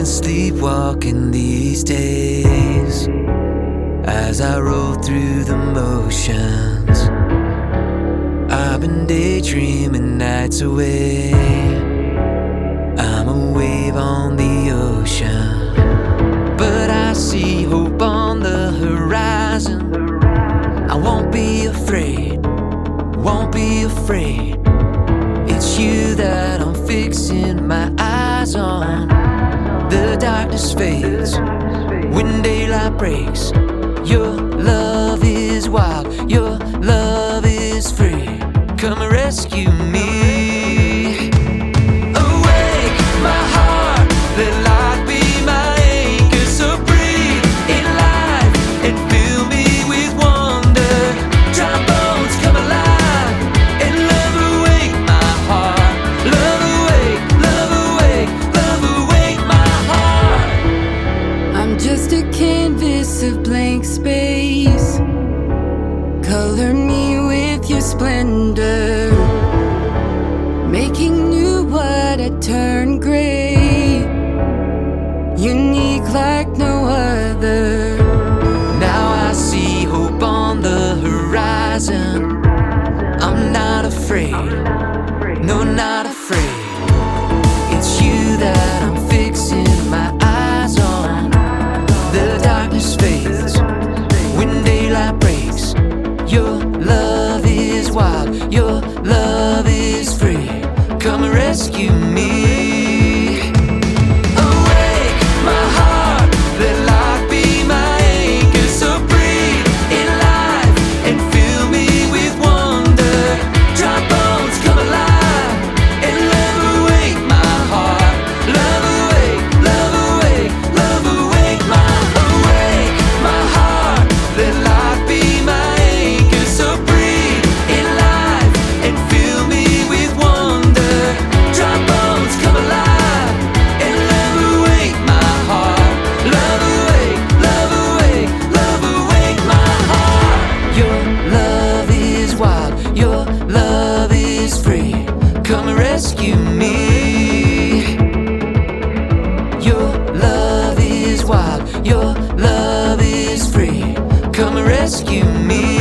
been sleepwalking these days as I roll through the motions. I've been daydreaming nights away. I'm a wave on the ocean, but I see hope on the horizon. I won't be afraid, won't be afraid. It's you that I'm fixing my eyes on. The darkness fades when daylight breaks. Your love is wild, your love is free. Come and rescue me. Awake, my heart, let light be my anchor. So breathe in life and fill me with wonder. Dry bones come alive and love awake my heart. Love awake, love awake, love awake my heart. I'm just a canvas of blank space. Color me with your splendor, making new what had turned gray. Unique like no other. Now I see hope on the horizon. I'm not afraid, no, not afraid. It's you that I'm fixing my eyes on. The darkness fades when daylight breaks. Your love is wild, your love is free. Come and rescue me. Awake, my heart, let light be my anchor. So breathe in life and fill me with wonder. Dry bones come alive and love awake my heart. Love awake, love awake, love awake my heart. Let light be my anchor. So breathe in life and fill me with wonder. Dry bones come alive and love awake my heart. Love awake, love awake, love awake my heart. Your love is wild, your love is free. Come and rescue me. Your love is wild, your love is free. Come and rescue me.